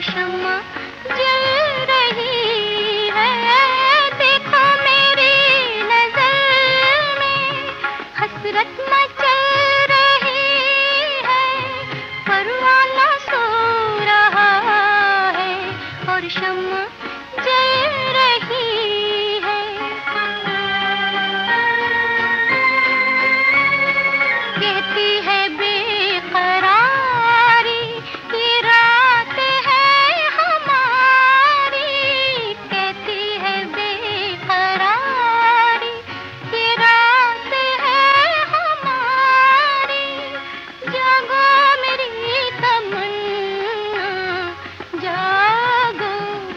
शम्मा जल रही है। देखो मेरी नजर में हसरत मचल रही है। परवाना सो रहा है और शम्मा जल रही है। कहती है बेकरारी ये रात है हमारी। कहती है बेकरारी ये रात है हमारी। जागो मेरी तमन्ना जागो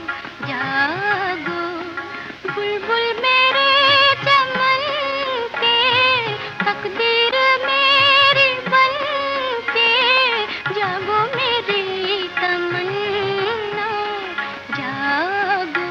जागो। बुलबुल मेरे चमन के तकदीर मेरी बन के। जागो मेरी तमन्ना जागो।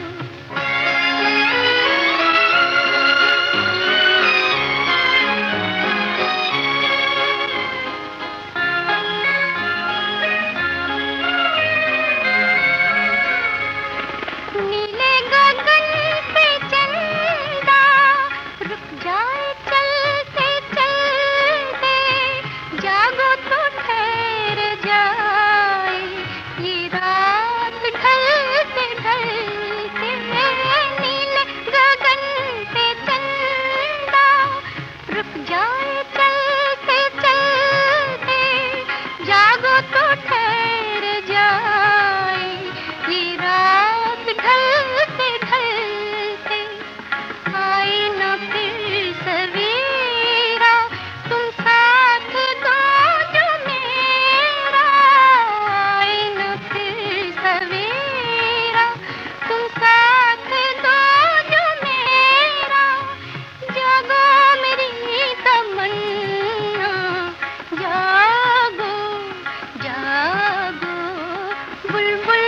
नीले गगन पे चंदा रुक जाए चलते चलते। जागो तो ठहर जाए ये रात ढलते ढलते। नीले गगन पे चंदा रुक जाए चलते चलते। जागो तो ठहर जाए ये रात ढलते ढलते। आए न फिर सवेरा तुम साथ दो जो मेरा। आए न फिर सवेरा तुम साथ दो जो मेरा। जागो मेरी तमन्ना जागो जागो। बुलबुल